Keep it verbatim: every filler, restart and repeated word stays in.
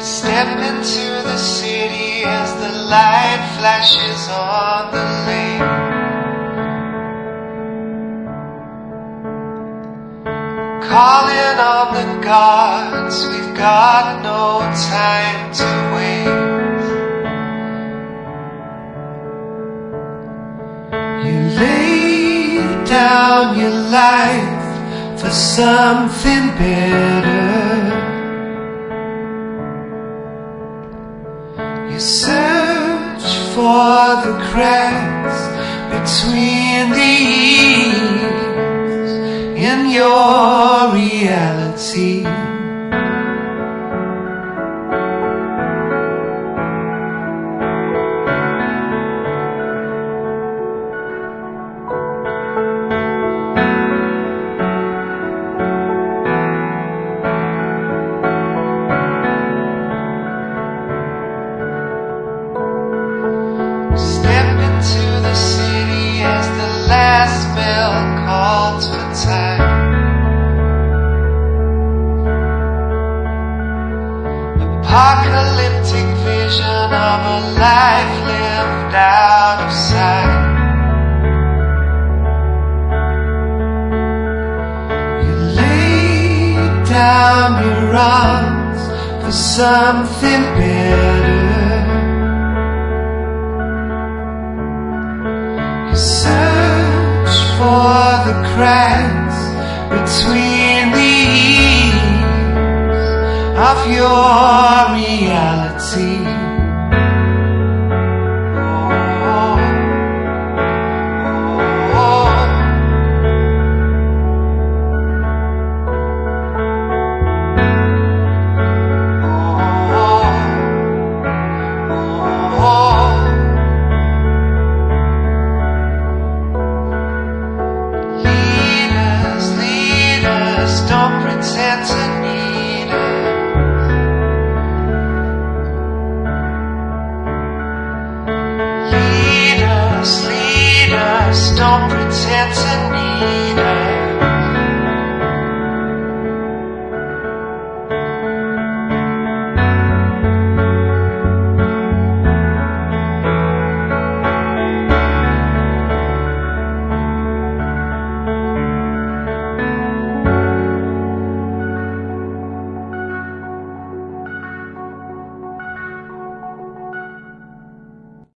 Step into the city as the light flashes on the lake. Calling on the gods, we've got no time to waste. You lay down your life for something better. You search for the cracks between the eaves in your reality. Step into the city as the last bell calls for time. Apocalyptic vision of a life lived out of sight. You lay down your arms for something better. Search for the cracks between the eaves of your reality. Oh, oh, oh, oh, oh. Don't pretend to